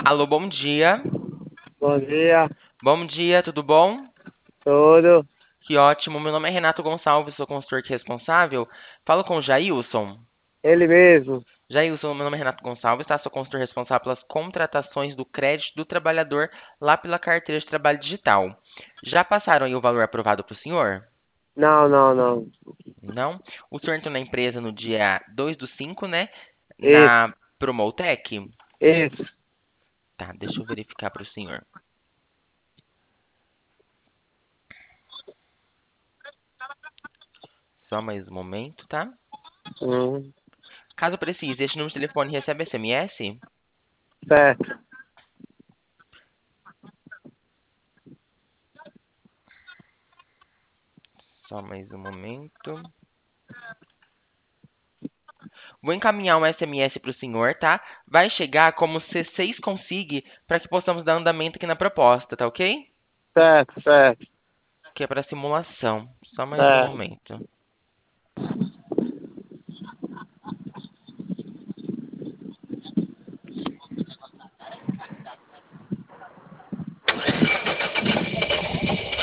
Alô, bom dia. Bom dia, Bom dia, tudo bom? tudo. Que ótimo. Meu nome é Renato Gonçalves, sou consultor aqui responsável. Falo com o Jailson. Ele mesmo. Jailson, meu nome é Renato Gonçalves, tá? Sou consultor responsável pelas contratações do crédito do trabalhador lá pela carteira de trabalho digital. Já passaram aí o valor aprovado para o senhor? Não, não, não. Não? O senhor entrou na empresa no dia 2/5, né? Isso, Na Promotec? isso. Tá, deixa eu verificar para o senhor. Só mais um momento, tá? Hum, Caso precise, este número de telefone recebe SMS? certo. Só mais um momento. Vou encaminhar um SMS para o senhor, tá? Vai chegar como C6 consigne para que possamos dar andamento aqui na proposta, tá ok? Certo, certo. Que é para simulação. Só mais um É. momento.